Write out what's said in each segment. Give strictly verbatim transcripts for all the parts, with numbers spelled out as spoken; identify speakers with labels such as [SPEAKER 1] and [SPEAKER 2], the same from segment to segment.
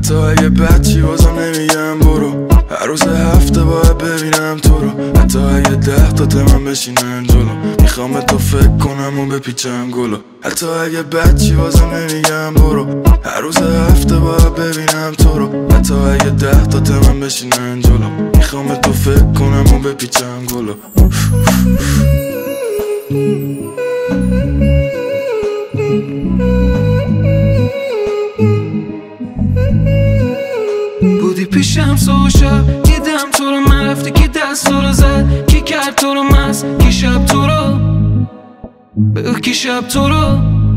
[SPEAKER 1] حتی اگه بچی بازم نمیگم برو، هر روز هفته باید ببینم تو رو. حتی اگه ده تا تمام بشینن جلو، میخوام تو فکر کنم و بپیچم گلو. حتی اگه بچی بازم نمیگم برو، هر روز هفته باید ببینم تو رو. حتی اگه ده تا تمام بشینن جلو، میخوام تو فکر کنم و بپیچم گلو.
[SPEAKER 2] بودی پیشم صبح و شب، دیدم تو رو، من رفتی کی دست تو رو زد، کی کرد تو رو مست، کی شب تو رو بگو، کی شب تو رو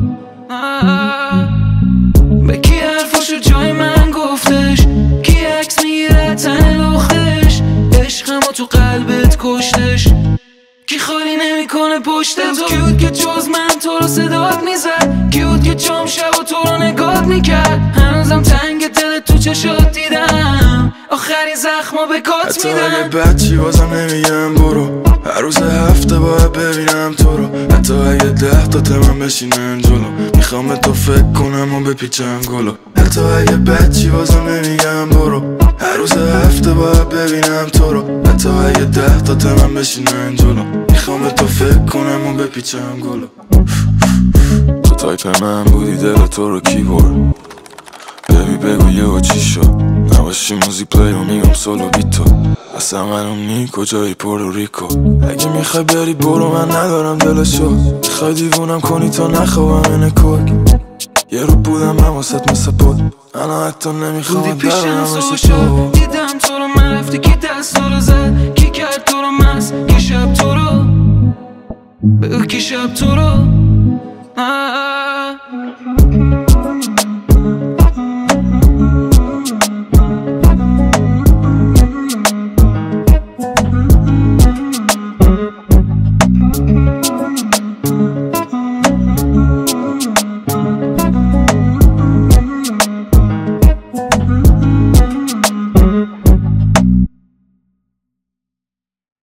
[SPEAKER 2] به کی حرفاشو جای من گفتش، کی عکس میگیره تن لختش، عشقمو تو قلبت کشتش، کی خالی نمیکنه پشت تو. کی بود که جز من تو رو صدات میزد، کی بود که چام شب و تو رو نگات میکرد. هنوزم تنگ دل تو چشات دیدم، آخرین زخما به کات میدم.
[SPEAKER 1] حتی اگه بچی بازم نمیگم برو، هر روز هفته باید ببینم تو رو. حتی اگه ده تا تمام بشینن جلو، میخوام تو فکر کنم و بپیچم گلو. حتی اگه بچی بازم نمیگم برو، هر روز هفته باید ببینم تو رو. حتی اگه ده تا تمام بشینن جلو، میخوام تو فکر کنم و بپیچم گلو. تو تایپ من بودی، دل تو رو کی برد؟ ببی بگو یه و چی شد؟ نباشی موزیک پلی رو میگم سولو بی تو. اصلا منو می کجایی پورتو ریکو؟ اگه میخوای بری برو، من ندارم دلشو. میخوای دیوونم کنی تا نخوابم اینه کوک. یه رو بودم من واسط مثل بود، انا حتی نمیخوام
[SPEAKER 2] بودی پیشم صبح شب، دیدم تو رو، من رفتی کی دست تو رو زد، کی کرد تو رو مست، کی شب تو رو بگو، کی شب تو رو